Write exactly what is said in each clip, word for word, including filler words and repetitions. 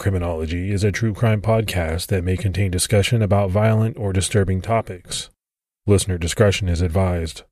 Criminology is a true crime podcast that may contain discussion about violent or disturbing topics. Listener discretion is advised.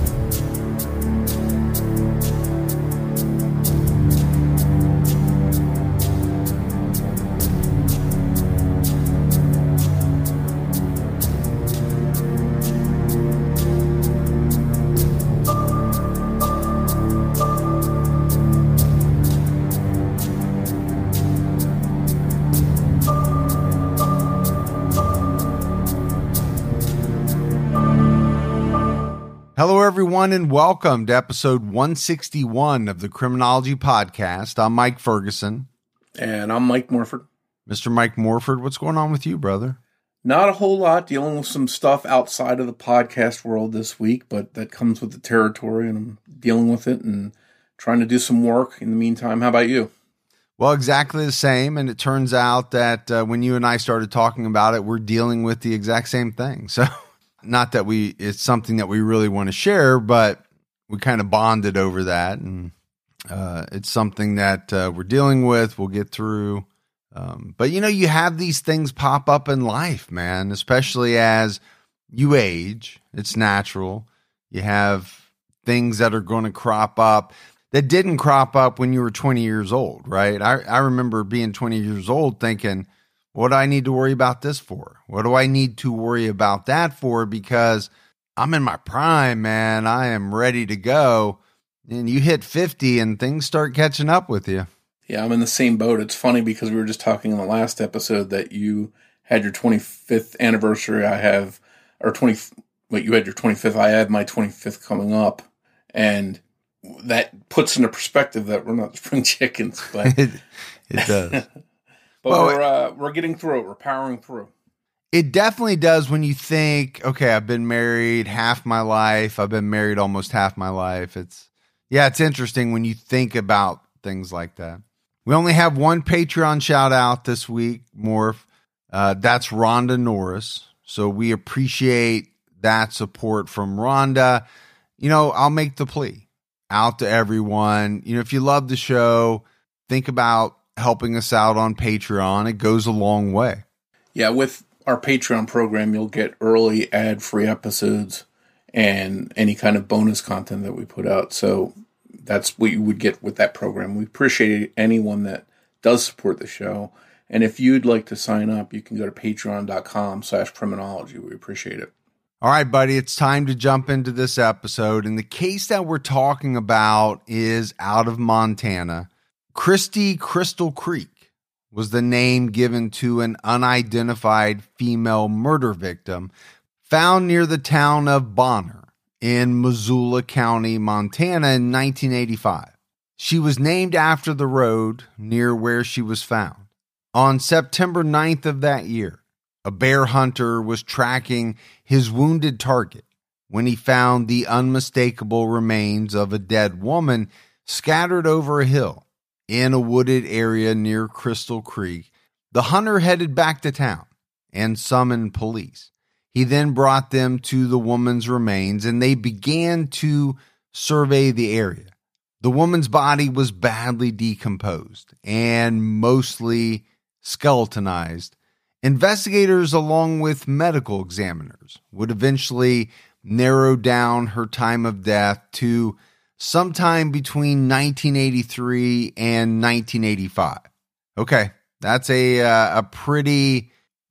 Hello, everyone, and welcome to episode one sixty-one of the Criminology Podcast. I'm Mike Ferguson. And I'm Mike Morford. Mister Mike Morford, what's going on with you, brother? Not a whole lot, dealing with some stuff outside of the podcast world this week, but that comes with the territory, and I'm dealing with it and trying to do some work in the meantime. How about you? Well, exactly the same, and it turns out that uh, when you and I started talking about it, we're dealing with the exact same thing, so... Not that we, it's something that we really want to share, but we kind of bonded over that. And uh, it's something that uh, we're dealing with. We'll get through. Um, but, you know, you have these things pop up in life, man, especially as you age. It's natural. You have things that are going to crop up that didn't crop up when you were twenty years old, right? I, I remember being twenty years old thinking, what do I need to worry about this for? What do I need to worry about that for? Because I'm in my prime, man. I am ready to go. And you hit fifty and things start catching up with you. Yeah, I'm in the same boat. It's funny because we were just talking in the last episode that you had your twenty-fifth anniversary. I have, or twenty, wait, you had your twenty-fifth. I have my twenty-fifth coming up. And that puts into perspective that we're not spring chickens. But it, it does. But well, we're uh, we're getting through it. We're powering through. It definitely does when you think, okay, I've been married half my life. I've been married almost half my life. It's, yeah, it's interesting when you think about things like that. We only have one Patreon shout out this week, Morph. Uh, that's Rhonda Norris. So we appreciate that support from Rhonda. You know, I'll make the plea out to everyone. You know, if you love the show, think about helping us out on Patreon. It goes a long way. Yeah, with our Patreon program, you'll get early ad-free episodes and any kind of bonus content that we put out. So that's what you would get with that program. We appreciate anyone that does support the show. And if you'd like to sign up, you can go to patreon.com slash criminology. We appreciate it. All right, buddy, it's time to jump into this episode. And the case that we're talking about is out of Montana. Christy Crystal Creek was the name given to an unidentified female murder victim found near the town of Bonner in Missoula County, Montana in nineteen eighty-five. She was named after the road near where she was found. On September ninth of that year, a bear hunter was tracking his wounded target when he found the unmistakable remains of a dead woman scattered over a hill in a wooded area near Crystal Creek. The hunter headed back to town and summoned police. He then brought them to the woman's remains and they began to survey the area. The woman's body was badly decomposed and mostly skeletonized. Investigators, along with medical examiners, would eventually narrow down her time of death to sometime between nineteen eighty-three and nineteen eighty-five. Okay, that's a uh, a pretty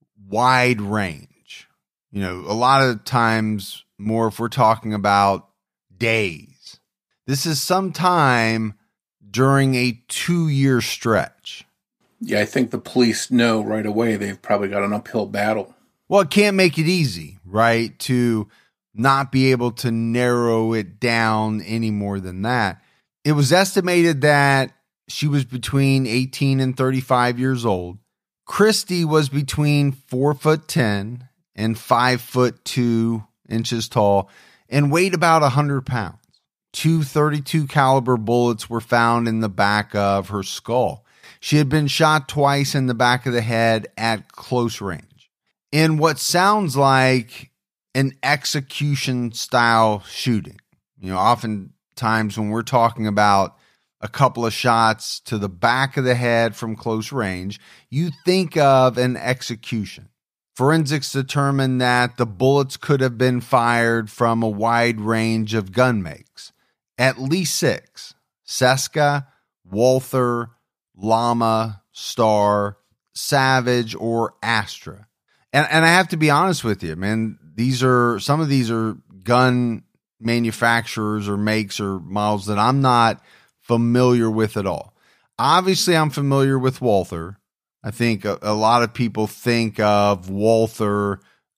wide range. You know, a lot of times more if we're talking about days. This is sometime during a two-year stretch. Yeah, I think the police know right away they've probably got an uphill battle. Well, it can't make it easy, right, to not be able to narrow it down any more than that. It was estimated that she was between eighteen and thirty-five years old. Christy was between four foot ten and five foot two inches tall and weighed about one hundred pounds. Two thirty-two caliber bullets were found in the back of her skull. She had been shot twice in the back of the head at close range. In what sounds like an execution style shooting. You know, oftentimes when we're talking about a couple of shots to the back of the head from close range, you think of an execution. Forensics determined that the bullets could have been fired from a wide range of gun makes, at least six: Seska, Walther, Llama, Star, Savage, or Astra. And and I have to be honest with you, man, these are, some of these are gun manufacturers or makes or models that I'm not familiar with at all. Obviously, I'm familiar with Walther. I think a, a lot of people think of Walther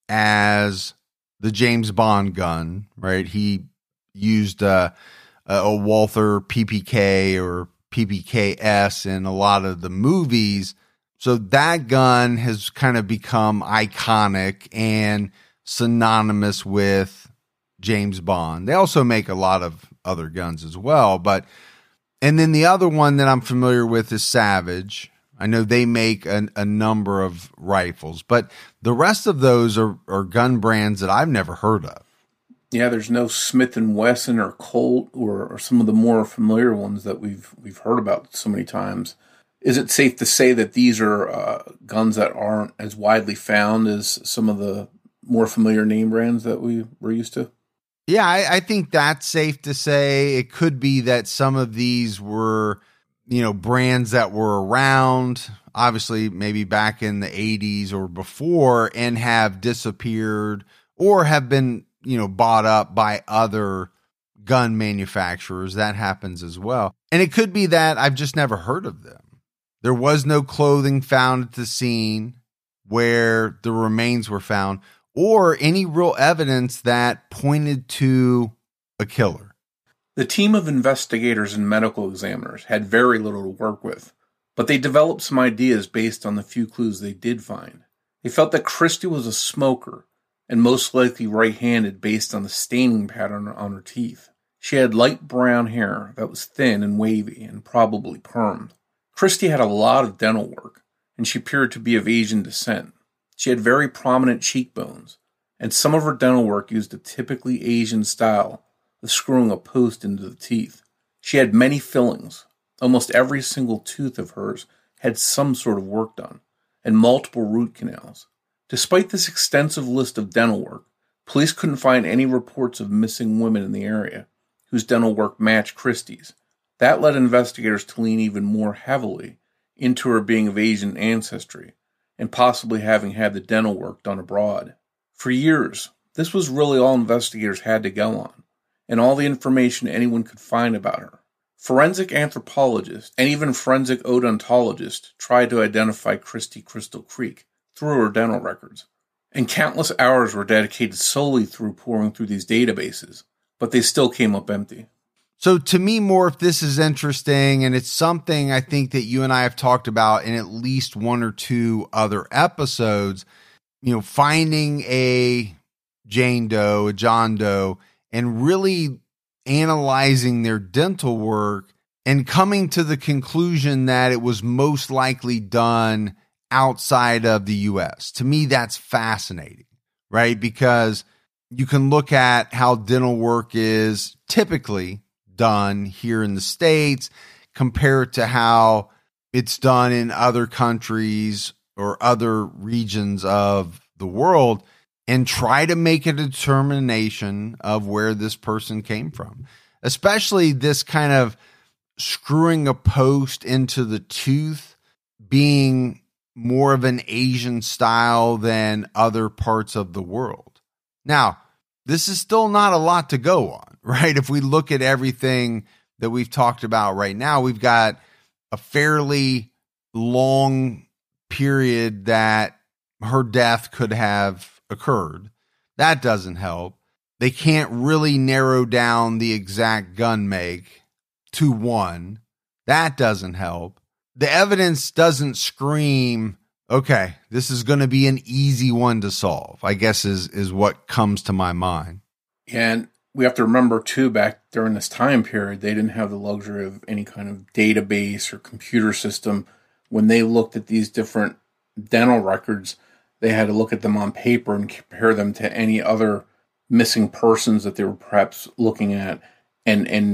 as the James Bond gun, right? He used uh, a, a Walther P P K or P P K S in a lot of the movies. So that gun has kind of become iconic and synonymous with James Bond. They also make a lot of other guns as well. But, and then the other one that I'm familiar with is Savage. I know they make a, a number of rifles, but the rest of those are, are gun brands that I've never heard of. Yeah, there's no Smith and Wesson or Colt or, or some of the more familiar ones that we've we've heard about so many times. Is it safe to say that these are uh, guns that aren't as widely found as some of the more familiar name brands that we were used to? Yeah, I, I think that's safe to say. It could be that some of these were, you know, brands that were around, obviously maybe back in the eighties or before, and have disappeared or have been, you know, bought up by other gun manufacturers. That happens as well. And it could be that I've just never heard of them. There was no clothing found at the scene where the remains were found, or any real evidence that pointed to a killer. The team of investigators and medical examiners had very little to work with, but they developed some ideas based on the few clues they did find. They felt that Christy was a smoker, and most likely right-handed based on the staining pattern on her teeth. She had light brown hair that was thin and wavy and probably permed. Christy had a lot of dental work, and she appeared to be of Asian descent. She had very prominent cheekbones, and some of her dental work used a typically Asian style of screwing a post into the teeth. She had many fillings. Almost every single tooth of hers had some sort of work done, and multiple root canals. Despite this extensive list of dental work, police couldn't find any reports of missing women in the area whose dental work matched Christie's. That led investigators to lean even more heavily into her being of Asian ancestry and possibly having had the dental work done abroad. For years, this was really all investigators had to go on, and all the information anyone could find about her. Forensic anthropologists and even forensic odontologists tried to identify Christy Crystal Creek through her dental records, and countless hours were dedicated solely through pouring through these databases, but they still came up empty. So to me, Morph, this is interesting, and it's something I think that you and I have talked about in at least one or two other episodes. You know, finding a Jane Doe, a John Doe, and really analyzing their dental work and coming to the conclusion that it was most likely done outside of the U S. To me, that's fascinating, right? Because you can look at how dental work is typically done here in the States, compare it to how it's done in other countries or other regions of the world, and try to make a determination of where this person came from. Especially this kind of screwing a post into the tooth being more of an Asian style than other parts of the world. Now, this is still not a lot to go on, right? If we look at everything that we've talked about right now, we've got a fairly long period that her death could have occurred. That doesn't help. They can't really narrow down the exact gun make to one. That doesn't help. The evidence doesn't scream, okay, this is going to be an easy one to solve, I guess is, is what comes to my mind. And we have to remember, too, back during this time period, they didn't have the luxury of any kind of database or computer system. When they looked at these different dental records, they had to look at them on paper and compare them to any other missing persons that they were perhaps looking at, and, and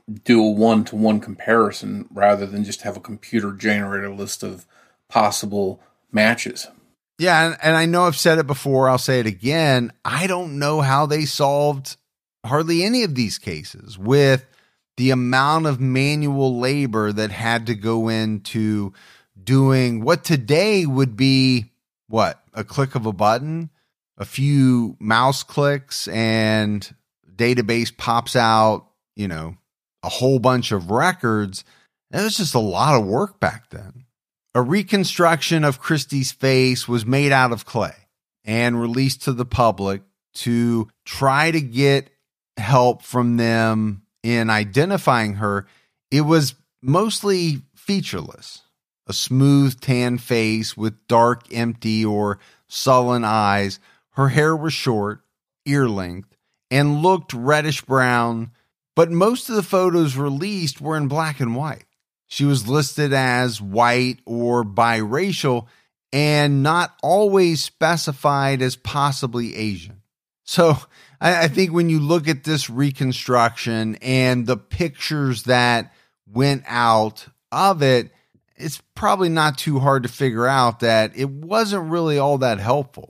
do a one-to-one comparison rather than just have a computer-generated list of possible matches. Yeah, and, and I know I've said it before, I'll say it again. I don't know how they solved hardly any of these cases with the amount of manual labor that had to go into doing what today would be, what, a click of a button, a few mouse clicks, and database pops out, you know, a whole bunch of records. It was just a lot of work back then. A reconstruction of Christie's face was made out of clay and released to the public to try to get help from them in identifying her. It was mostly featureless, a smooth tan face with dark, empty, or sullen eyes. Her hair was short, ear length, and looked reddish brown, but most of the photos released were in black and white. She was listed as white or biracial and not always specified as possibly Asian. So I, I think when you look at this reconstruction and the pictures that went out of it, it's probably not too hard to figure out that it wasn't really all that helpful.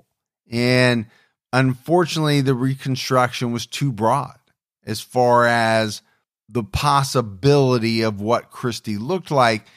And unfortunately, the reconstruction was too broad as far as the possibility of what Christie looked like,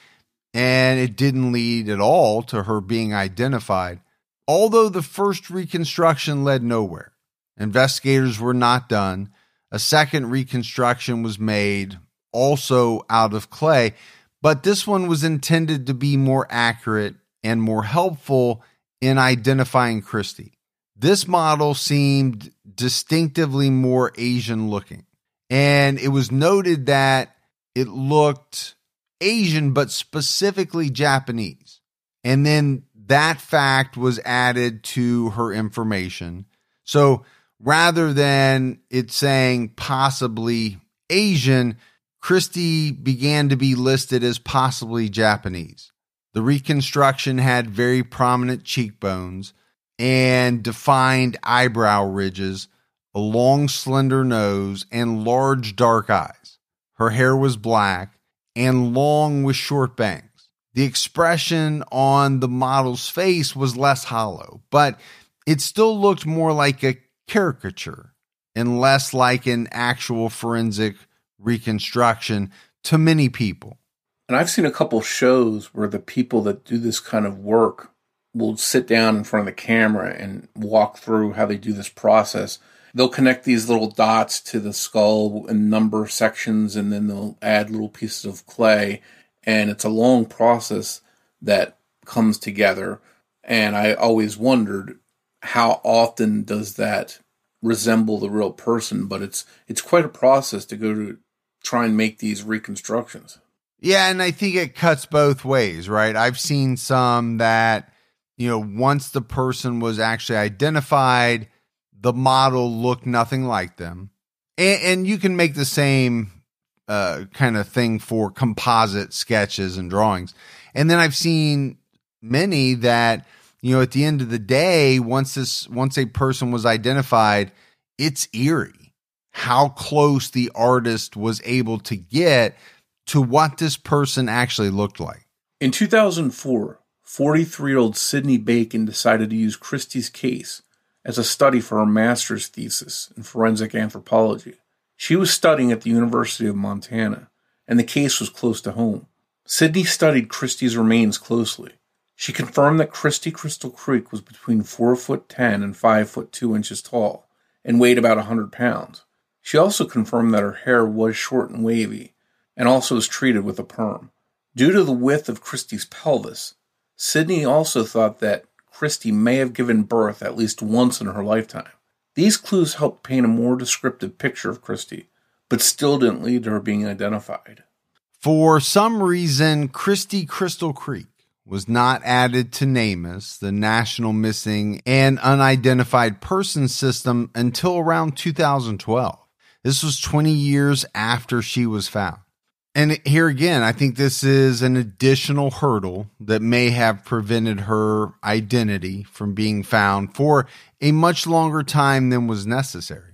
and it didn't lead at all to her being identified. Although the first reconstruction led nowhere, investigators were not done. A second reconstruction was made, also out of clay, but this one was intended to be more accurate and more helpful in identifying Christie. This model seemed distinctively more Asian looking, and it was noted that it looked Asian, but specifically Japanese. And then that fact was added to her information. So rather than it saying possibly Asian, Christie began to be listed as possibly Japanese. The reconstruction had very prominent cheekbones and defined eyebrow ridges, a long, slender nose, and large, dark eyes. Her hair was black and long with short bangs. The expression on the model's face was less hollow, but it still looked more like a caricature and less like an actual forensic reconstruction to many people. And I've seen a couple shows where the people that do this kind of work will sit down in front of the camera and walk through how they do this process. They'll connect these little dots to the skull in number sections, and then they'll add little pieces of clay. And it's a long process that comes together. And I always wondered, how often does that resemble the real person? But it's it's quite a process to go to try and make these reconstructions. Yeah, and I think it cuts both ways, right? I've seen some that, you know, once the person was actually identified, the model looked nothing like them. And, and you can make the same uh, kind of thing for composite sketches and drawings. And then I've seen many that, you know, at the end of the day, once this, once a person was identified, it's eerie how close the artist was able to get to what this person actually looked like. In two thousand four, forty-three-year-old Sydney Bacon decided to use Christie's case as a study for her master's thesis in forensic anthropology. She was studying at the University of Montana, and the case was close to home. Sydney studied Christie's remains closely. She confirmed that Christie Crystal Creek was between four foot ten and five foot two inches tall, and weighed about one hundred pounds. She also confirmed that her hair was short and wavy, and also was treated with a perm. Due to the width of Christie's pelvis, Sydney also thought that Christie may have given birth at least once in her lifetime. These clues helped paint a more descriptive picture of Christie, but still didn't lead to her being identified. For some reason, Christie Crystal Creek was not added to NamUs, the National Missing and Unidentified Persons System, until around two thousand twelve. This was twenty years after she was found. And here again, I think this is an additional hurdle that may have prevented her identity from being found for a much longer time than was necessary.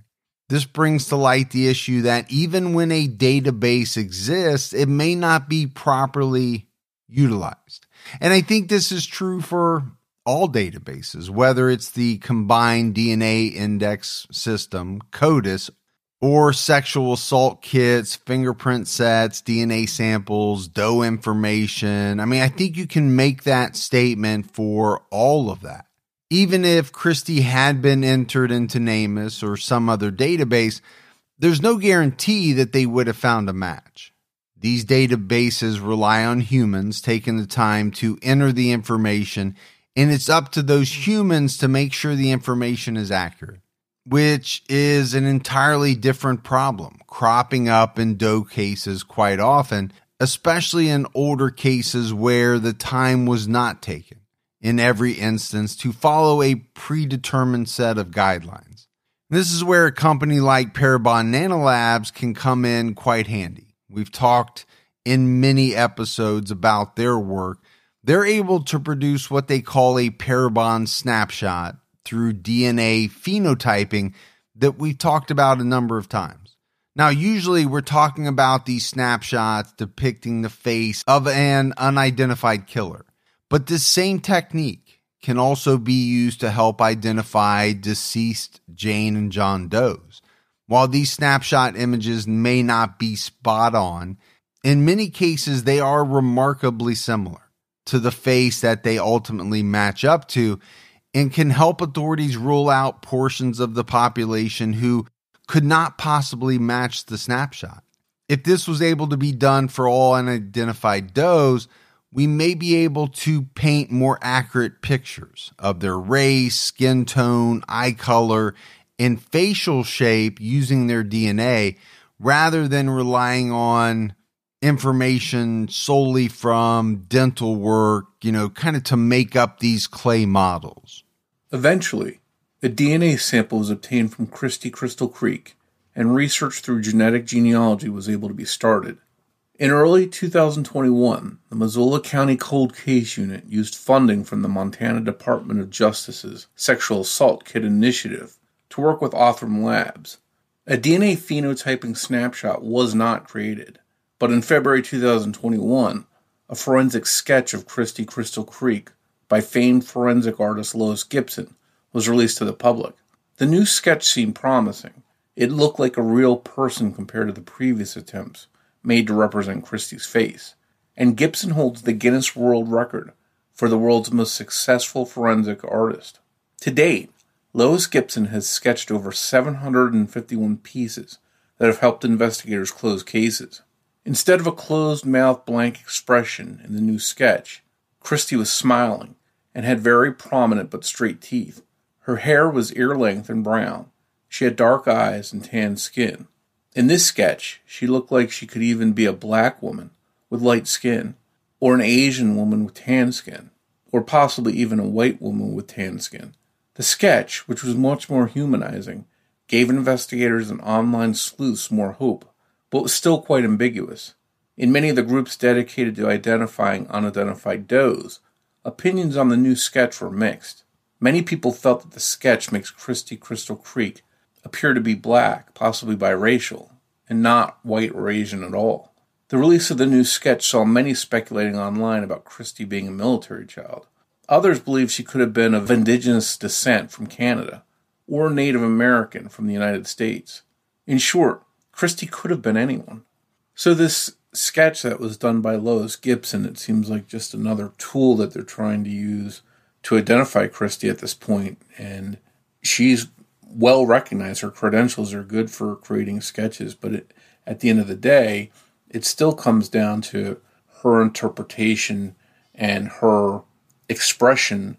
This brings to light the issue that even when a database exists, it may not be properly utilized. And I think this is true for all databases, whether it's the Combined D N A Index System, CODIS, or sexual assault kits, fingerprint sets, D N A samples, Doe information. I mean, I think you can make that statement for all of that. Even if Christy had been entered into NamUs or some other database, there's no guarantee that they would have found a match. These databases rely on humans taking the time to enter the information, and it's up to those humans to make sure the information is accurate, which is an entirely different problem, cropping up in Doe cases quite often, especially in older cases where the time was not taken in every instance to follow a predetermined set of guidelines. This is where a company like Parabon Nanolabs can come in quite handy. We've talked in many episodes about their work. They're able to produce what they call a Parabon snapshot through D N A phenotyping that we've talked about a number of times. Now, usually we're talking about these snapshots depicting the face of an unidentified killer. But this same technique can also be used to help identify deceased Jane and John Does. While these snapshot images may not be spot on, in many cases they are remarkably similar to the face that they ultimately match up to, and can help authorities rule out portions of the population who could not possibly match the snapshot. If this was able to be done for all unidentified does, we may be able to paint more accurate pictures of their race, skin tone, eye color, and facial shape using their D N A, rather than relying on information solely from dental work, you know, kind of to make up these clay models. Eventually, a D N A sample was obtained from Christy Crystal Creek, and research through genetic genealogy was able to be started. In early two thousand twenty-one, the Missoula County Cold Case Unit used funding from the Montana Department of Justice's Sexual Assault Kit Initiative to work with Othram Labs. A D N A phenotyping snapshot was not created, but in February two thousand twenty-one, a forensic sketch of Christy Crystal Creek by famed forensic artist Lois Gibson was released to the public. The new sketch seemed promising. It looked like a real person compared to the previous attempts made to represent Christy's face, and Gibson holds the Guinness World Record for the world's most successful forensic artist. To date, Lois Gibson has sketched over seven hundred fifty-one pieces that have helped investigators close cases. Instead of a closed-mouth blank expression in the new sketch, Christy was smiling and had very prominent but straight teeth. Her hair was ear-length and brown. She had dark eyes and tan skin. In this sketch, she looked like she could even be a black woman with light skin, or an Asian woman with tan skin, or possibly even a white woman with tan skin. The sketch, which was much more humanizing, gave investigators and online sleuths more hope, but was still quite ambiguous. In many of the groups dedicated to identifying unidentified does, opinions on the new sketch were mixed. Many people felt that the sketch makes Christy Crystal Creek appear to be black, possibly biracial, and not white or Asian at all. The release of the new sketch saw many speculating online about Christy being a military child. Others believe she could have been of indigenous descent from Canada, or Native American from the United States. In short, Christy could have been anyone. So this sketch that was done by Lois Gibson, it seems like just another tool that they're trying to use to identify Christy at this point, and she's well recognized. Her credentials are good for creating sketches, but it, at the end of the day, it still comes down to her interpretation and her expression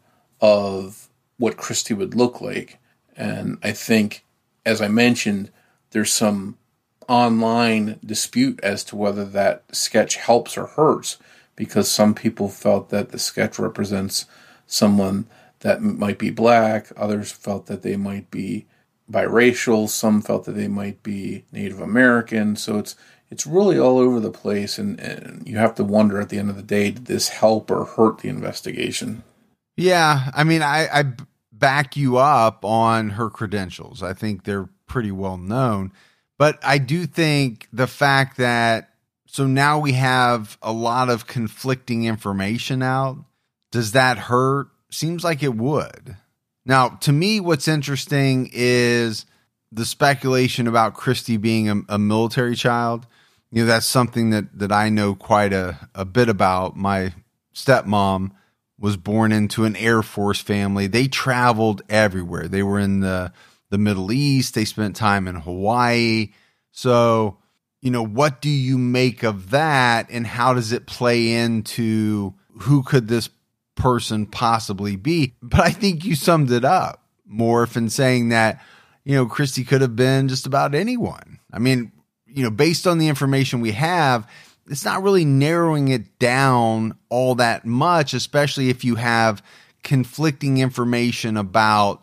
of what Christy would look like. And I think, as I mentioned, there's some online dispute as to whether that sketch helps or hurts, because some people felt that the sketch represents someone that might be black, others felt that they might be biracial, some felt that they might be Native American. So it's it's really all over the place, and, and you have to wonder at the end of the day, did this help or hurt the investigation? Yeah, I mean, I, I back you up on her credentials. I think they're pretty well known. But I do think the fact that, so now we have a lot of conflicting information out. Does that hurt? Seems like it would. Now, to me, what's interesting is the speculation about Christy being a, a military child. You know, that's something that, that I know quite a, a bit about. My stepmom was born into an Air Force family. They traveled everywhere. They were in the, the Middle East. They spent time in Hawaii. So, you know, what do you make of that, and how does it play into who could this person possibly be? But I think you summed it up, Morph, in saying that, you know, Christy could have been just about anyone. I mean, you know, based on the information we have, it's not really narrowing it down all that much, especially if you have conflicting information about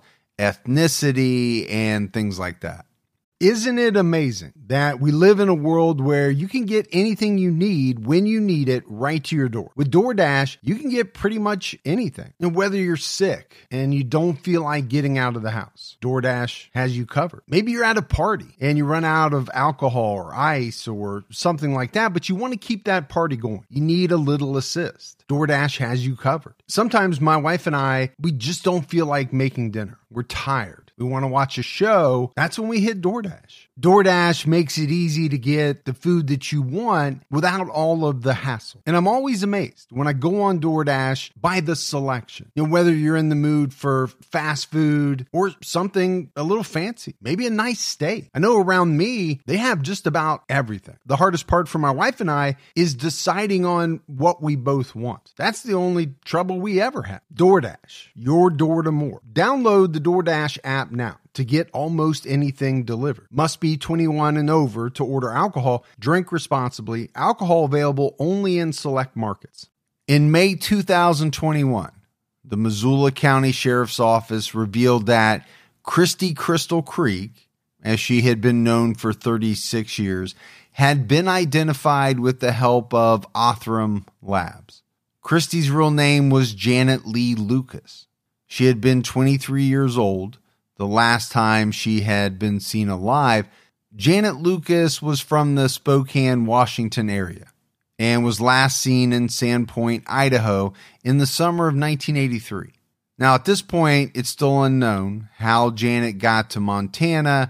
ethnicity and things like that. Isn't it amazing that we live in a world where you can get anything you need when you need it right to your door? With DoorDash, you can get pretty much anything. And whether you're sick and you don't feel like getting out of the house, DoorDash has you covered. Maybe you're at a party and you run out of alcohol or ice or something like that, but you want to keep that party going. You need a little assist. DoorDash has you covered. Sometimes my wife and I, we just don't feel like making dinner. We're tired. We want to watch a show. That's when we hit DoorDash. DoorDash makes it easy to get the food that you want without all of the hassle. And I'm always amazed when I go on DoorDash by the selection. You know, whether you're in the mood for fast food or something a little fancy, maybe a nice steak. I know around me, they have just about everything. The hardest part for my wife and I is deciding on what we both want. That's the only trouble we ever have. DoorDash, your door to more. Download the DoorDash app now to get almost anything delivered. Must be twenty-one and over to order alcohol. Drink responsibly. Alcohol available only in select markets. In May two thousand twenty-one, the Missoula County Sheriff's Office revealed that Christy Crystal Creek, as she had been known for thirty-six years, had been identified with the help of Othram Labs. Christy's real name was Janet Lee Lucas. She had been twenty-three years old the last time she had been seen alive. Janet Lucas was from the Spokane, Washington area and was last seen in Sandpoint, Idaho in the summer of nineteen eighty-three. Now, at this point, it's still unknown how Janet got to Montana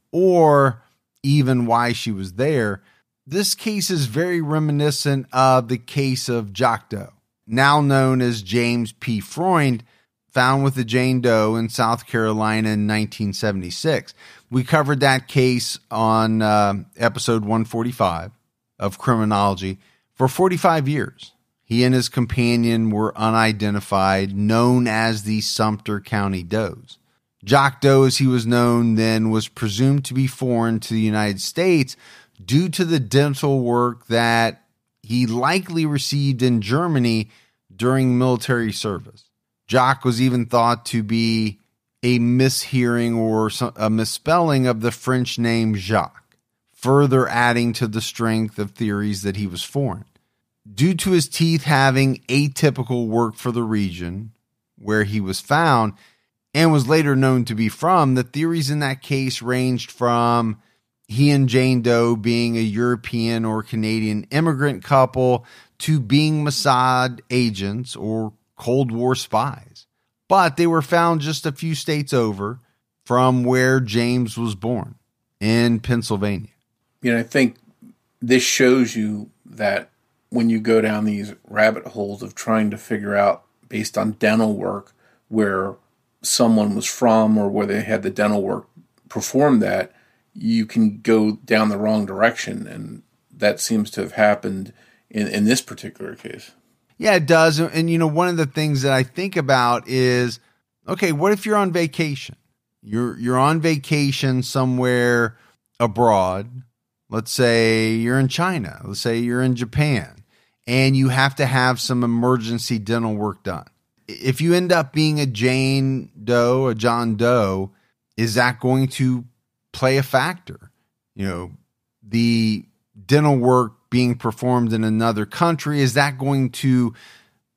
or even why she was there. This case is very reminiscent of the case of Jack Doe, now known as James P. Freund, found with a Jane Doe in South Carolina in nineteen seventy-six. We covered that case on uh, episode one forty-five of Criminology. For forty-five years, he and his companion were unidentified, known as the Sumter County Does. Jack Doe, as he was known then, was presumed to be foreign to the United States due to the dental work that he likely received in Germany during military service. Jacques was even thought to be a mishearing or a misspelling of the French name Jacques, further adding to the strength of theories that he was foreign. Due to his teeth having atypical work for the region where he was found and was later known to be from, the theories in that case ranged from he and Jane Doe being a European or Canadian immigrant couple to being Mossad agents or Cold War spies. But they were found just a few states over from where James was born, in Pennsylvania. You know, I think this shows you that when you go down these rabbit holes of trying to figure out, based on dental work, where someone was from or where they had the dental work perform that, you can go down the wrong direction. And that seems to have happened in, in this particular case. Yeah, it does. And, you know, one of the things that I think about is, okay, what if you're on vacation? You're you're on vacation somewhere abroad. Let's say you're in China. Let's say you're in Japan. And you have to have some emergency dental work done. If you end up being a Jane Doe, a John Doe, is that going to play a factor? You know, the dental work being performed in another country, is that going to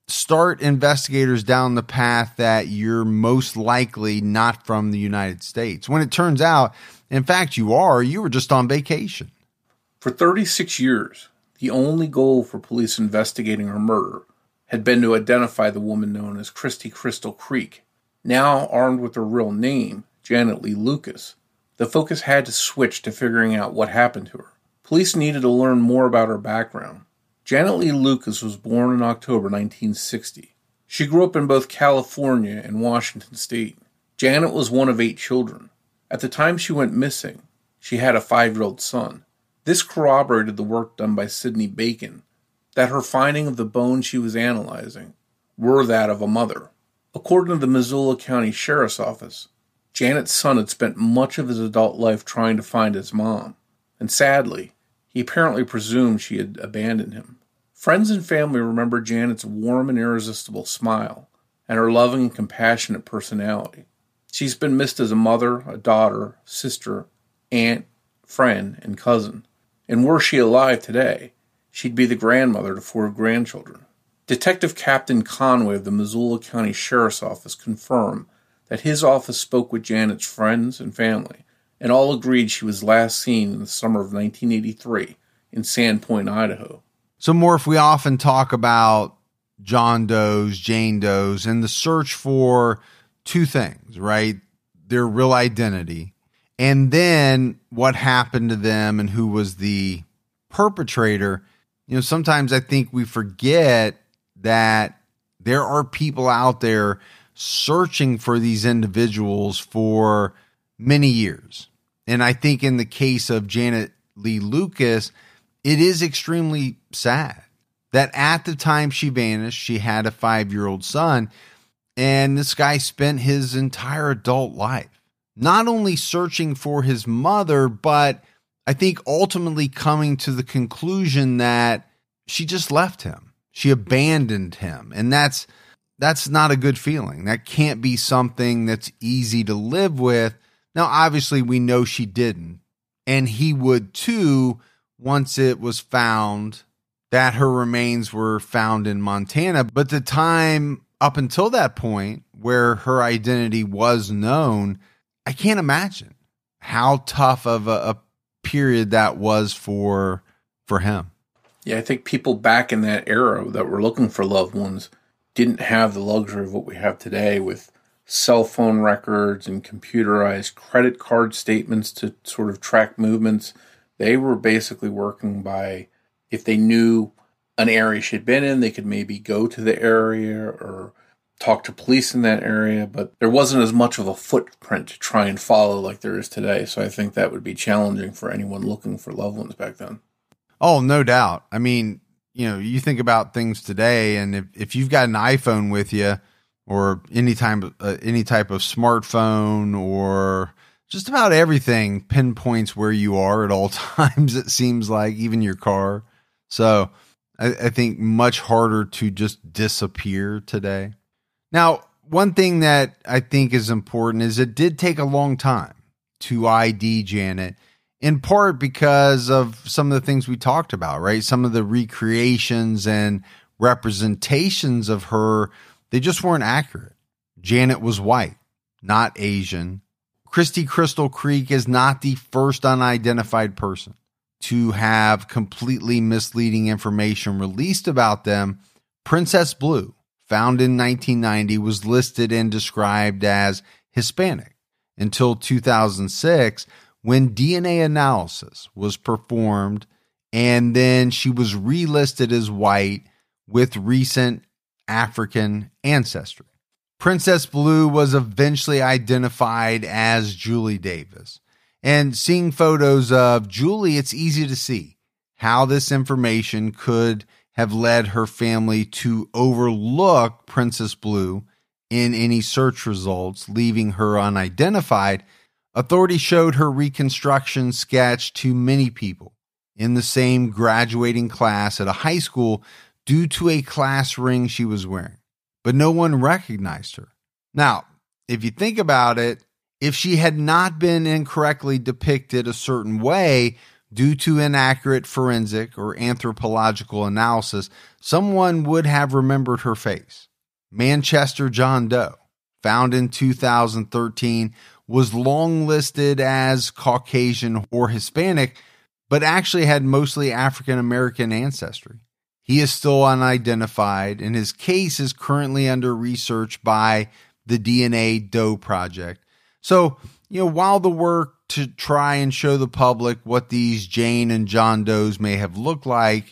start investigators down the path that you're most likely not from the United States, when it turns out, in fact, you are. You were just on vacation. For thirty-six years, the only goal for police investigating her murder had been to identify the woman known as Christy Crystal Creek. Now armed with her real name, Janet Lee Lucas, the focus had to switch to figuring out what happened to her. Police needed to learn more about her background. Janet Lee Lucas was born in October nineteen sixty. She grew up in both California and Washington State. Janet was one of eight children. At the time she went missing, she had a five-year-old son. This corroborated the work done by Sidney Bacon, that her finding of the bones she was analyzing were that of a mother. According to the Missoula County Sheriff's Office, Janet's son had spent much of his adult life trying to find his mom, and sadly, he apparently presumed she had abandoned him. Friends and family remember Janet's warm and irresistible smile, and her loving and compassionate personality. She's been missed as a mother, a daughter, sister, aunt, friend, and cousin. And were she alive today, she'd be the grandmother to four grandchildren. Detective Captain Conway of the Missoula County Sheriff's Office confirmed that his office spoke with Janet's friends and family, and all agreed she was last seen in the summer of nineteen eighty-three in Sandpoint, Idaho. So, Morph, we often talk about John Does, Jane Does, and the search for two things, right? Their real identity, and then what happened to them and who was the perpetrator. You know, sometimes I think we forget that there are people out there searching for these individuals for many years. And I think in the case of Janet Lee Lucas, it is extremely sad that at the time she vanished, she had a five-year-old son, and this guy spent his entire adult life not only searching for his mother, but I think ultimately coming to the conclusion that she just left him. She abandoned him. And that's that's not a good feeling. That can't be something that's easy to live with. Now, obviously, we know she didn't. And he would too, once it was found that her remains were found in Montana. But the time up until that point where her identity was known, I can't imagine how tough of a, a period that was for for him. Yeah, I think people back in that era that were looking for loved ones didn't have the luxury of what we have today with cell phone records and computerized credit card statements to sort of track movements. They were basically working by, if they knew an area she'd been in, they could maybe go to the area or talk to police in that area, but there wasn't as much of a footprint to try and follow like there is today. So I think that would be challenging for anyone looking for loved ones back then. Oh, no doubt. I mean, you know, you think about things today, and if, if you've got an iPhone with you or any time, uh, any type of smartphone or just about everything pinpoints where you are at all times, it seems like, even your car. So I, I think much harder to just disappear today. Now, one thing that I think is important is it did take a long time to I D Janet, in part because of some of the things we talked about, right? Some of the recreations and representations of her, they just weren't accurate. Janet was white, not Asian. Christy Crystal Creek is not the first unidentified person to have completely misleading information released about them. Princess Blue, found in nineteen ninety, was listed and described as Hispanic until two thousand six, when D N A analysis was performed, and then she was relisted as white with recent African ancestry. Princess Blue was eventually identified as Julie Davis. And seeing photos of Julie, it's easy to see how this information could have led her family to overlook Princess Blue in any search results, leaving her unidentified. Authorities showed her reconstruction sketch to many people in the same graduating class at a high school due to a class ring she was wearing, but no one recognized her. Now, if you think about it, if she had not been incorrectly depicted a certain way, due to inaccurate forensic or anthropological analysis, someone would have remembered her face. Manchester John Doe, found in two thousand thirteen, was long listed as Caucasian or Hispanic, but actually had mostly African American ancestry. He is still unidentified, and his case is currently under research by the D N A Doe Project. So, you know, while the work to try and show the public what these Jane and John Does may have looked like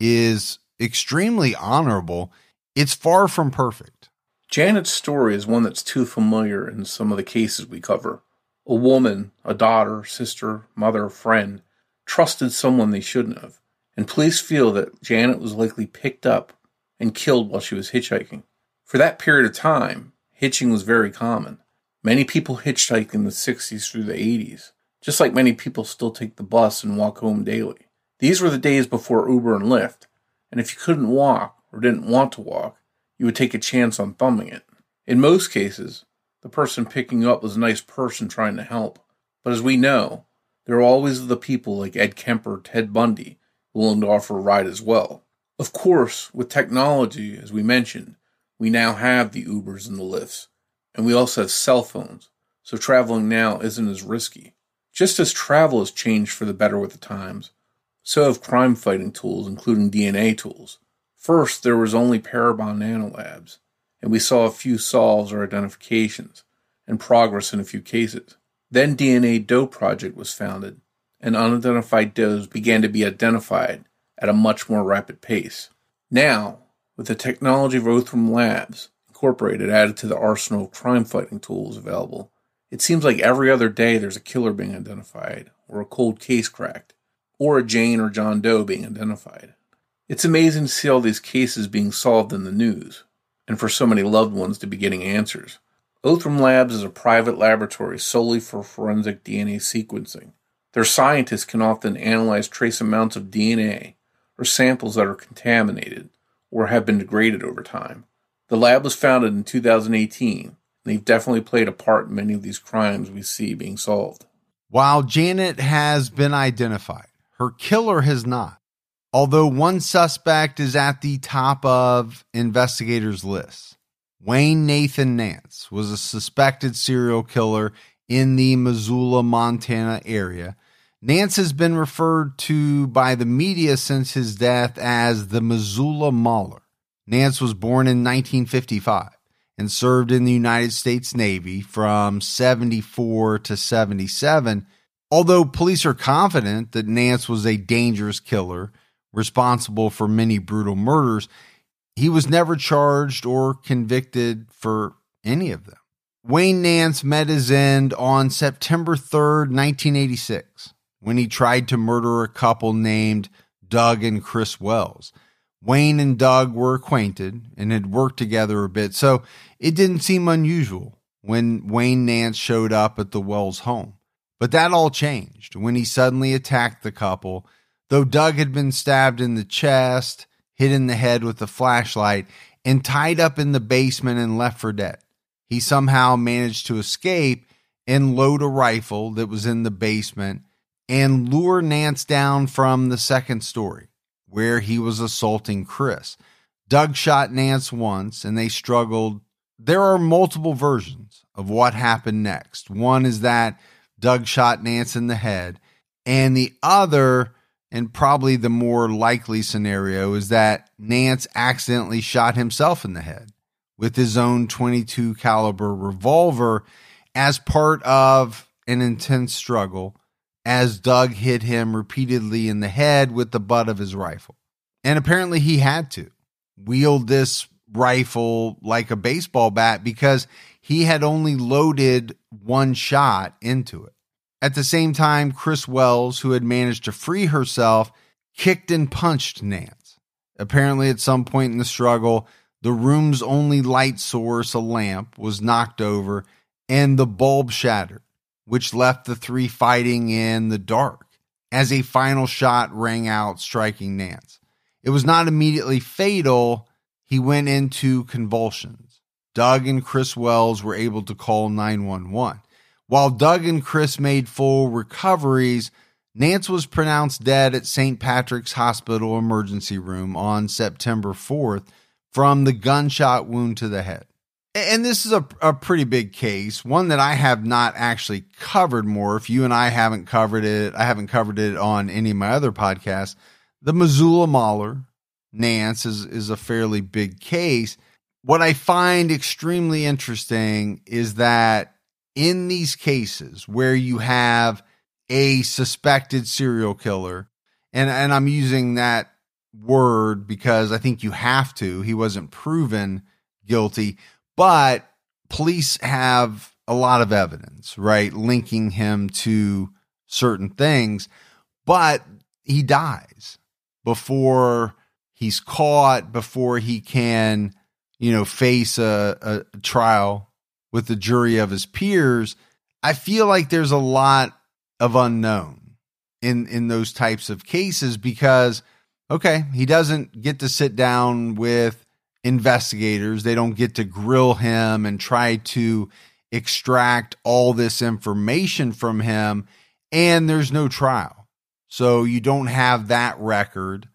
is extremely honorable, it's far from perfect. Janet's story is one that's too familiar in some of the cases we cover. A woman, a daughter, sister, mother, friend, trusted someone they shouldn't have. And police feel that Janet was likely picked up and killed while she was hitchhiking. For that period of time, hitching was very common. Many people hitchhiked in the sixties through the eighties, just like many people still take the bus and walk home daily. These were the days before Uber and Lyft, and if you couldn't walk or didn't want to walk, you would take a chance on thumbing it. In most cases, the person picking you up was a nice person trying to help. But as we know, there are always the people like Ed Kemper or Ted Bundy willing to offer a ride as well. Of course, with technology, as we mentioned, we now have the Ubers and the Lyfts, and we also have cell phones, so traveling now isn't as risky. Just as travel has changed for the better with the times, so have crime-fighting tools, including D N A tools. First, there was only Parabon nanolabs, and we saw a few solves or identifications, and progress in a few cases. Then D N A Doe Project was founded, and unidentified does began to be identified at a much more rapid pace. Now, with the technology of Othram Labs Incorporated added to the arsenal of crime-fighting tools available, it seems like every other day there's a killer being identified, or a cold case cracked, or a Jane or John Doe being identified. It's amazing to see all these cases being solved in the news, and for so many loved ones to be getting answers. Othram Labs is a private laboratory solely for forensic D N A sequencing. Their scientists can often analyze trace amounts of D N A or samples that are contaminated or have been degraded over time. The lab was founded in two thousand eighteen, and they've definitely played a part in many of these crimes we see being solved. While Janet has been identified, her killer has not. Although one suspect is at the top of investigators' lists. Wayne Nathan Nance was a suspected serial killer in the Missoula, Montana area. Nance has been referred to by the media since his death as the Missoula Mauler. Nance was born in nineteen fifty-five and served in the United States Navy from seventy-four to seventy-seven. Although police are confident that Nance was a dangerous killer responsible for many brutal murders, he was never charged or convicted for any of them. Wayne Nance met his end on September third, nineteen eighty-six, when he tried to murder a couple named Doug and Chris Wells. Wayne and Doug were acquainted and had worked together a bit, so it didn't seem unusual when Wayne Nance showed up at the Wells home. But that all changed when he suddenly attacked the couple. Though Doug had been stabbed in the chest, hit in the head with a flashlight, and tied up in the basement and left for dead, he somehow managed to escape and load a rifle that was in the basement and lure Nance down from the second story, where he was assaulting Chris. Doug shot Nance once, and they struggled. There are multiple versions of what happened next. One is that Doug shot Nance in the head, and the other, and probably the more likely scenario, is that Nance accidentally shot himself in the head with his own twenty-two caliber revolver as part of an intense struggle, as Doug hit him repeatedly in the head with the butt of his rifle. And apparently he had to wield this rifle like a baseball bat because he had only loaded one shot into it. At the same time, Chris Wells, who had managed to free herself, kicked and punched Nance. Apparently at some point in the struggle, the room's only light source, a lamp, was knocked over and the bulb shattered, which left the three fighting in the dark as a final shot rang out, striking Nance. It was not immediately fatal. He went into convulsions. Doug and Chris Wells were able to call nine one one. While Doug and Chris made full recoveries, Nance was pronounced dead at Saint Patrick's Hospital emergency room on September fourth from the gunshot wound to the head. And this is a, a pretty big case, one that I have not actually covered more. If you and I haven't covered it, I haven't covered it on any of my other podcasts. The Missoula Mauler, Nance, is, is a fairly big case. What I find extremely interesting is that in these cases where you have a suspected serial killer, and, and I'm using that word because I think you have to, he wasn't proven guilty, but police have a lot of evidence, right, linking him to certain things, but he dies before he's caught, before he can, you know, face a, a trial with the jury of his peers. I feel like there's a lot of unknown in, in those types of cases because, okay, he doesn't get to sit down with investigators. They don't get to grill him and try to extract all this information from him, and there's no trial. So you don't have that record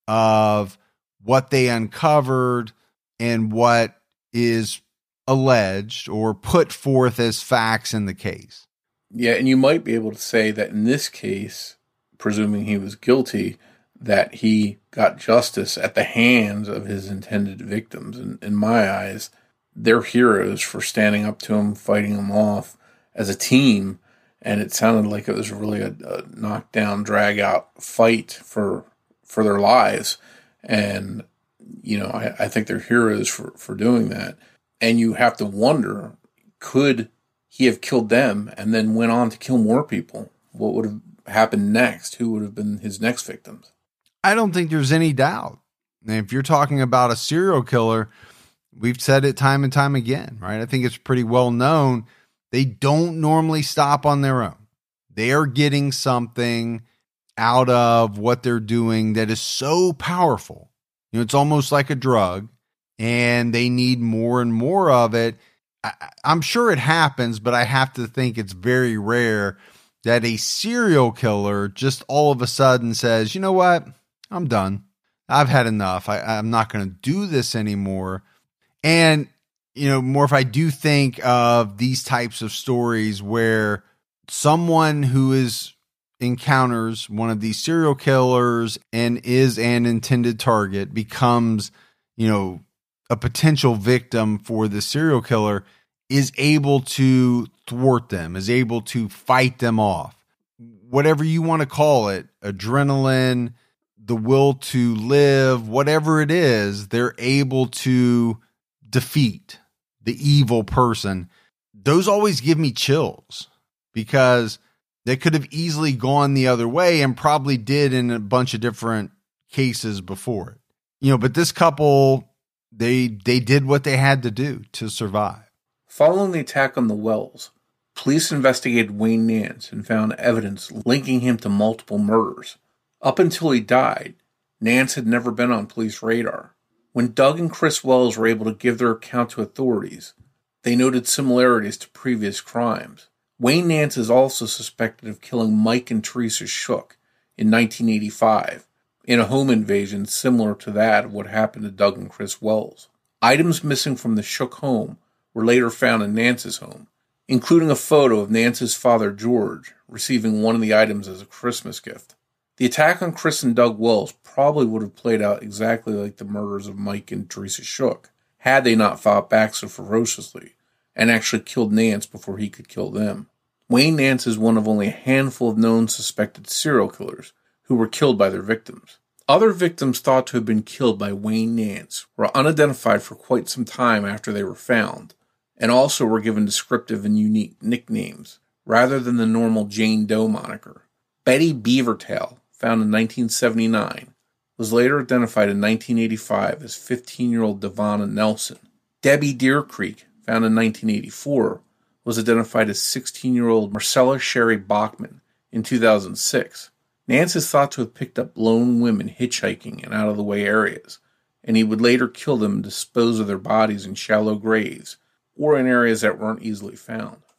of what they uncovered and what is alleged or put forth as facts in the case. Yeah, and you might be able to say that in this case, presuming he was guilty, that he got justice at the hands of his intended victims. And in my eyes, they're heroes for standing up to him, fighting him off as a team. And it sounded like it was really a, a knockdown, drag out fight for for their lives. And, you know, I, I think they're heroes for, for doing that. And you have to wonder, could he have killed them and then went on to kill more people? What would have happened next? Who would have been his next victims? I don't think there's any doubt. And if you're talking about a serial killer, we've said it time and time again, right? I think it's pretty well known. They don't normally stop on their own. They are getting something out of what they're doing that is so powerful. You know, it's almost like a drug, and they need more and more of it. I, I'm sure it happens, but I have to think it's very rare that a serial killer just all of a sudden says, you know what? I'm done. I've had enough. I, I'm not going to do this anymore. And, you know, more if I do think of these types of stories where someone who is encounters one of these serial killers and is an intended target becomes, you know, a potential victim for the serial killer, is able to thwart them, is able to fight them off. Whatever you want to call it, adrenaline, the will to live, whatever it is, they're able to defeat the evil person. Those always give me chills because they could have easily gone the other way and probably did in a bunch of different cases before it. You know, but this couple, they they did what they had to do to survive. Following the attack on the Wells, police investigated Wayne Nance and found evidence linking him to multiple murders. Up until he died, Nance had never been on police radar. When Doug and Chris Wells were able to give their account to authorities, they noted similarities to previous crimes. Wayne Nance is also suspected of killing Mike and Teresa Shook in nineteen eighty-five, in a home invasion similar to that of what happened to Doug and Chris Wells. Items missing from the Shook home were later found in Nance's home, including a photo of Nance's father, George, receiving one of the items as a Christmas gift. The attack on Chris and Doug Wells probably would have played out exactly like the murders of Mike and Teresa Shook, had they not fought back so ferociously and actually killed Nance before he could kill them. Wayne Nance is one of only a handful of known suspected serial killers who were killed by their victims. Other victims thought to have been killed by Wayne Nance were unidentified for quite some time after they were found, and also were given descriptive and unique nicknames, rather than the normal Jane Doe moniker. Betty Beavertail, found in nineteen seventy-nine, was later identified in nineteen eighty-five as fifteen-year-old Devonna Nelson. Debbie Deer Creek, found in nineteen eighty-four, was identified as sixteen-year-old Marcella Sherry Bachman in two thousand six. Nance is thought to have picked up lone women hitchhiking in out-of-the-way areas, and he would later kill them and dispose of their bodies in shallow graves or in areas that weren't easily found.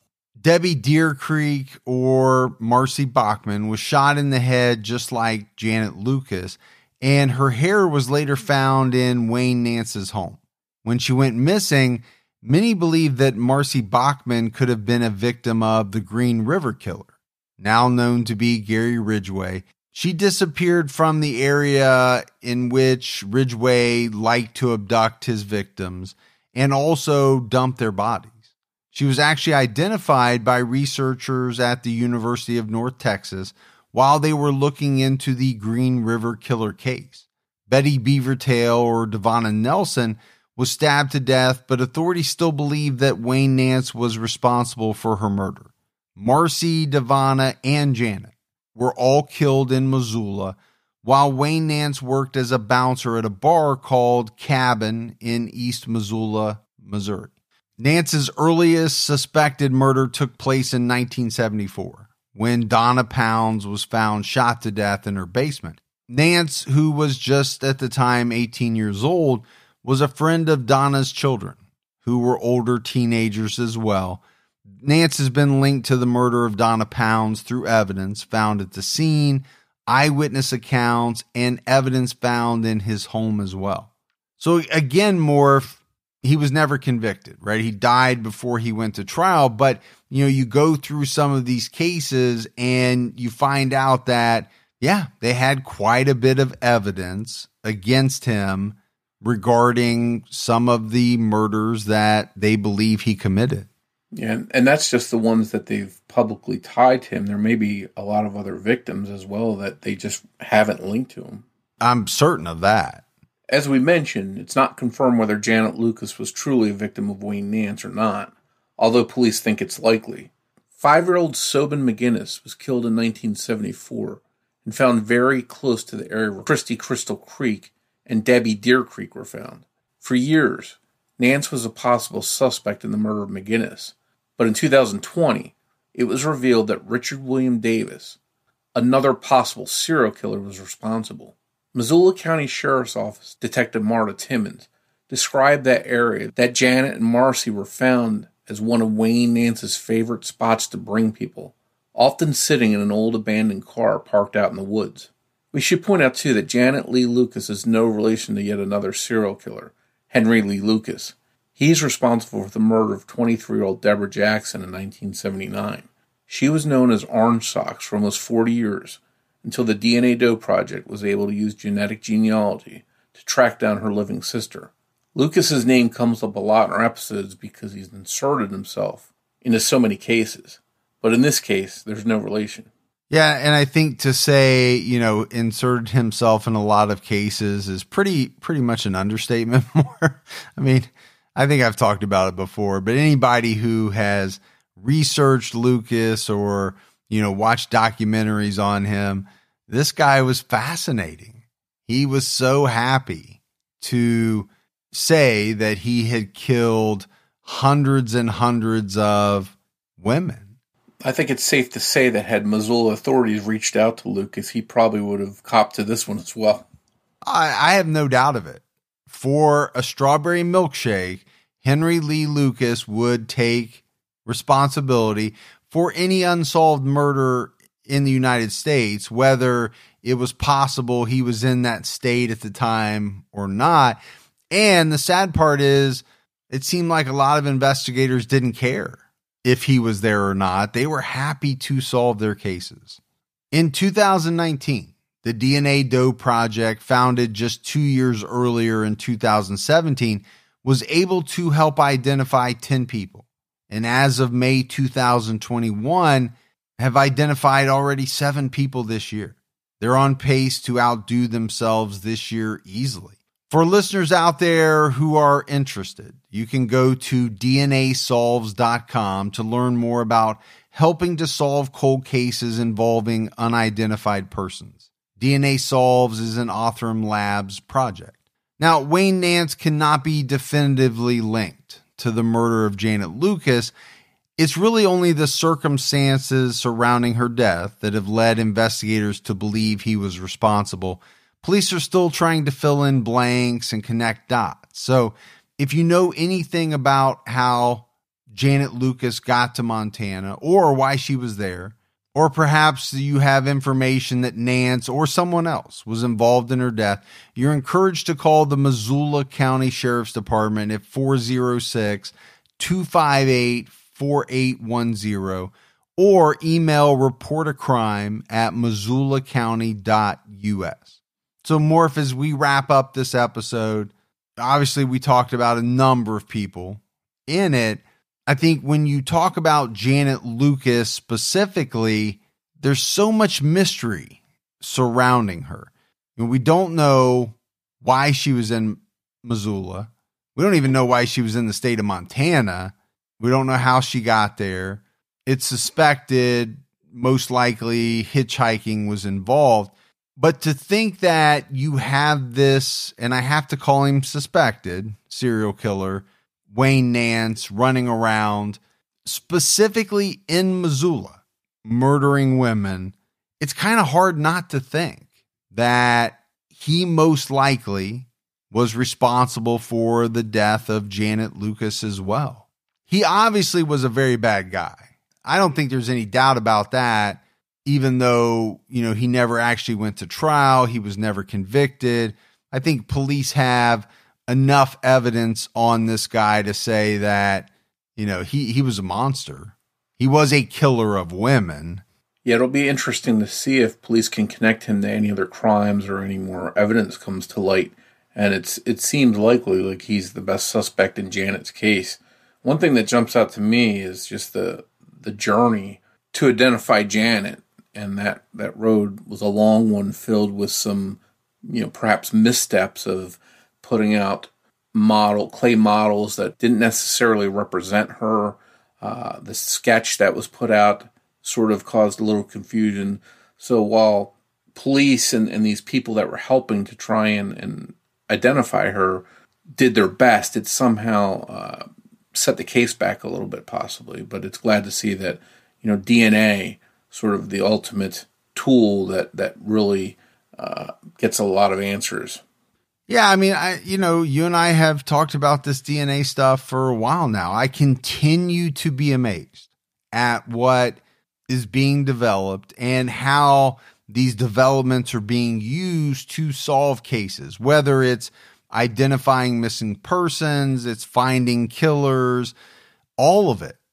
Debbie Deer Creek, or Marcy Bachman, was shot in the head just like Janet Lucas, and her hair was later found in Wayne Nance's home. When she went missing, many believe that Marcy Bachman could have been a victim of the Green River Killer, now known to be Gary Ridgway. She disappeared from the area in which Ridgway liked to abduct his victims and also dump their bodies. She was actually identified by researchers at the University of North Texas while they were looking into the Green River Killer case. Betty Beavertail, or Devonna Nelson, was stabbed to death, but authorities still believe that Wayne Nance was responsible for her murder. Marcy, Devonna, and Janet were all killed in Missoula, while Wayne Nance worked as a bouncer at a bar called Cabin in East Missoula, Missouri. Nance's earliest suspected murder took place in nineteen seventy-four, when Donna Pounds was found shot to death in her basement. Nance, who was just at the time eighteen years old, was a friend of Donna's children, who were older teenagers as well. Nance has been linked to the murder of Donna Pounds through evidence found at the scene, eyewitness accounts, and evidence found in his home as well. So again, Morph, he was never convicted, right? He died before he went to trial, but you know, you go through some of these cases and you find out that, yeah, they had quite a bit of evidence against him regarding some of the murders that they believe he committed. Yeah, and that's just the ones that they've publicly tied to him. There may be a lot of other victims as well that they just haven't linked to him. I'm certain of that. As we mentioned, it's not confirmed whether Janet Lucas was truly a victim of Wayne Nance or not, although police think it's likely. Five-year-old Sobin McGinnis was killed in nineteen seventy-four and found very close to the area where Christy Crystal Creek and Debbie Deer Creek were found. For years, Nance was a possible suspect in the murder of McGinnis, but in two thousand twenty, it was revealed that Richard William Davis, another possible serial killer, was responsible. Missoula County Sheriff's Office Detective Marta Timmons described that area that Janet and Marcy were found as one of Wayne Nance's favorite spots to bring people, often sitting in an old abandoned car parked out in the woods. We should point out, too, that Janet Lee Lucas is no relation to yet another serial killer, Henry Lee Lucas. He's responsible for the murder of twenty-three-year-old Deborah Jackson in nineteen seventy-nine. She was known as Orange Socks for almost forty years, until the D N A Doe Project was able to use genetic genealogy to track down her living sister. Lucas's name comes up a lot in our episodes because he's inserted himself into so many cases. But in this case, there's no relation. Yeah, and I think to say, you know, inserted himself in a lot of cases is pretty pretty much an understatement more. I mean, I think I've talked about it before, but anybody who has researched Lucas or, you know, watched documentaries on him, this guy was fascinating. He was so happy to say that he had killed hundreds and hundreds of women. I think it's safe to say that had Missoula authorities reached out to Lucas, he probably would have copped to this one as well. I, I have no doubt of it. For a strawberry milkshake, Henry Lee Lucas would take responsibility for any unsolved murder in the United States, whether it was possible he was in that state at the time or not. And the sad part is, it seemed like a lot of investigators didn't care if he was there or not. They were happy to solve their cases. In two thousand nineteen, the D N A Doe Project, founded just two years earlier in two thousand seventeen, was able to help identify ten people. And as of May two thousand twenty-one, have identified already seven people this year. They're on pace to outdo themselves this year easily. For listeners out there who are interested, you can go to D N A solves dot com to learn more about helping to solve cold cases involving unidentified persons. D N A Solves is an Othram Labs project. Now, Wayne Nance cannot be definitively linked to the murder of Janet Lucas. It's really only the circumstances surrounding her death that have led investigators to believe he was responsible. Police are still trying to fill in blanks and connect dots. So if you know anything about how Janet Lucas got to Montana or why she was there. Or perhaps you have information that Nance or someone else was involved in her death. You're encouraged to call the Missoula County Sheriff's Department at four oh six, two five eight, four eight one zero or email reportacrime at missoula county dot u s. So, Morph, as we wrap up this episode, obviously we talked about a number of people in it. I think when you talk about Janet Lucas specifically, there's so much mystery surrounding her. And we don't know why she was in Missoula. We don't even know why she was in the state of Montana. We don't know how she got there. It's suspected, most likely, hitchhiking was involved. But to think that you have this, and I have to call him suspected, serial killer, Wayne Nance, running around specifically in Missoula, murdering women, it's kind of hard not to think that he most likely was responsible for the death of Janet Lucas as well. He obviously was a very bad guy. I don't think there's any doubt about that, even though, you know, he never actually went to trial. He was never convicted. I think police have enough evidence on this guy to say that, you know, he, he was a monster. He was a killer of women. Yeah, it'll be interesting to see if police can connect him to any other crimes or any more evidence comes to light. And it's it seemed likely like he's the best suspect in Janet's case. One thing that jumps out to me is just the the journey to identify Janet. And that, that road was a long one filled with some, you know, perhaps missteps of putting out model clay models that didn't necessarily represent her. Uh, the sketch that was put out sort of caused a little confusion. So while police and, and these people that were helping to try and, and identify her did their best, it somehow uh, set the case back a little bit possibly. But it's glad to see that, you know, D N A, sort of the ultimate tool that, that really uh, gets a lot of answers. Yeah, I mean, I you know, you and I have talked about this D N A stuff for a while now. I continue to be amazed at what is being developed and how these developments are being used to solve cases, whether it's identifying missing persons, it's finding killers. All of it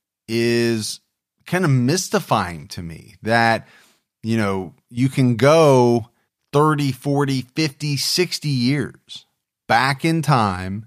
is kind of mystifying to me that, you know, you can go thirty, forty, fifty, sixty years back in time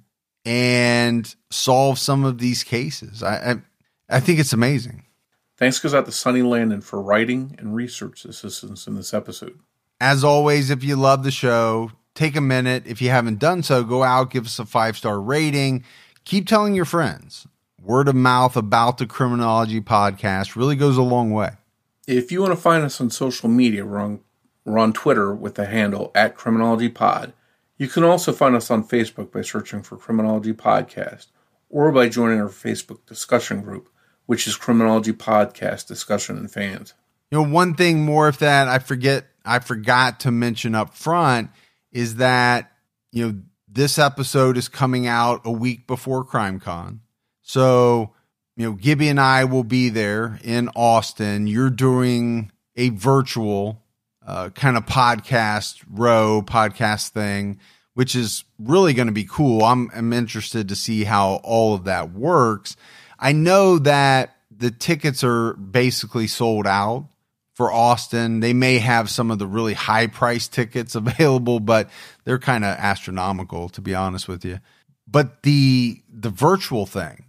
and solve some of these cases. I, I, I think it's amazing. Thanks goes out to Sonny Landon for writing and research assistance in this episode. As always, if you love the show, take a minute. If you haven't done so, go out, give us a five-star rating. Keep telling your friends. Word of mouth about the Criminology Podcast really goes a long way. If you want to find us on social media, we're on We're on Twitter with the handle at Criminology Pod. You can also find us on Facebook by searching for Criminology Podcast or by joining our Facebook discussion group, which is Criminology Podcast Discussion and Fans. You know, one thing more of that I forget, I forgot to mention up front is that, you know, this episode is coming out a week before CrimeCon. So, you know, Gibby and I will be there in Austin. You're doing a virtual Uh, kind of podcast row podcast thing, which is really going to be cool. I'm, I'm interested to see how all of that works. I know that the tickets are basically sold out for Austin. They may have some of the really high price tickets available, but they're kind of astronomical, to be honest with you. But the, the virtual thing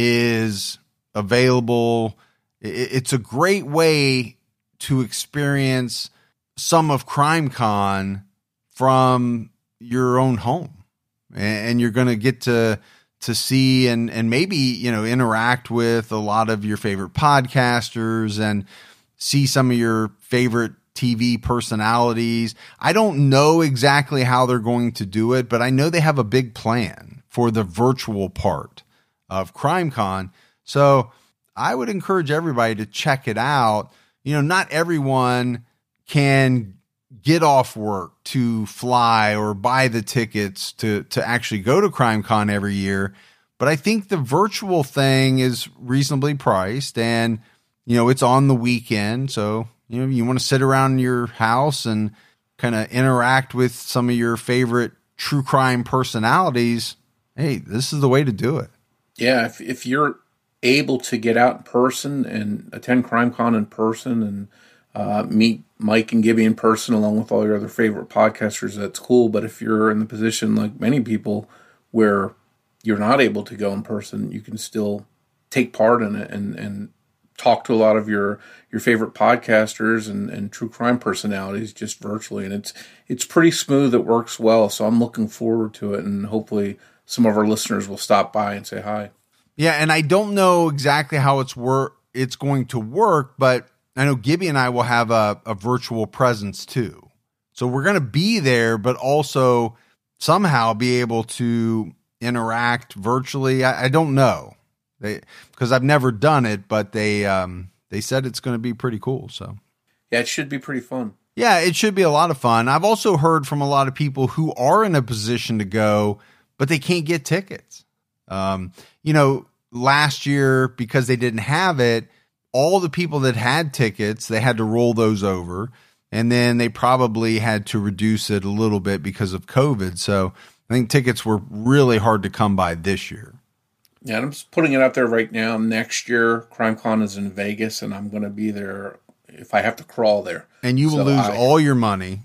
is available. It, it's a great way to experience some of CrimeCon from your own home, and you're going to get to to see and and maybe, you know, interact with a lot of your favorite podcasters and see some of your favorite T V personalities. I don't know exactly how they're going to do it, but I know they have a big plan for the virtual part of CrimeCon. So I would encourage everybody to check it out. You know, not everyone can get off work to fly or buy the tickets to, to actually go to CrimeCon every year. But I think the virtual thing is reasonably priced, and, you know, it's on the weekend. So, you know, you want to sit around your house and kind of interact with some of your favorite true crime personalities. Hey, this is the way to do it. Yeah. If, if you're able to get out in person and attend CrimeCon in person and uh, meet Mike and Gibby in person along with all your other favorite podcasters, that's cool. But if you're in the position like many people where you're not able to go in person, you can still take part in it and, and talk to a lot of your, your favorite podcasters and, and true crime personalities just virtually. And it's, it's pretty smooth. It works well. So I'm looking forward to it. And hopefully some of our listeners will stop by and say hi. Yeah. And I don't know exactly how it's work. It's going to work, but I know Gibby and I will have a, a virtual presence too. So we're going to be there, but also somehow be able to interact virtually. I, I don't know, they because I've never done it, but they um, they said it's going to be pretty cool. So yeah, it should be pretty fun. Yeah, it should be a lot of fun. I've also heard from a lot of people who are in a position to go, but they can't get tickets. Um, you know, last year because they didn't have it, all the people that had tickets, they had to roll those over, and then they probably had to reduce it a little bit because of COVID. So I think tickets were really hard to come by this year. Yeah, and I'm just putting it out there right now. Next year, CrimeCon is in Vegas, and I'm going to be there if I have to crawl there. And you will so lose I, all your money.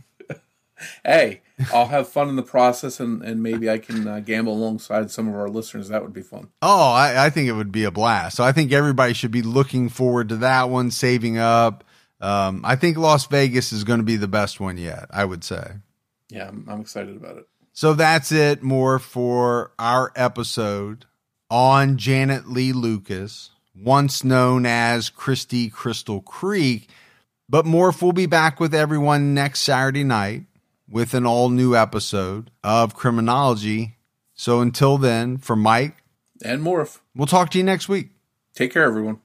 Hey, I'll have fun in the process, and, and maybe I can uh, gamble alongside some of our listeners. That would be fun. Oh, I, I think it would be a blast. So I think everybody should be looking forward to that one, saving up. Um, I think Las Vegas is going to be the best one yet, I would say. Yeah, I'm, I'm excited about it. So that's it, more for our episode on Janet Lee Lucas, once known as Christy Crystal Creek. But Morph will be back with everyone next Saturday night with an all-new episode of Criminology. So until then, for Mike and Morph, we'll talk to you next week. Take care, everyone.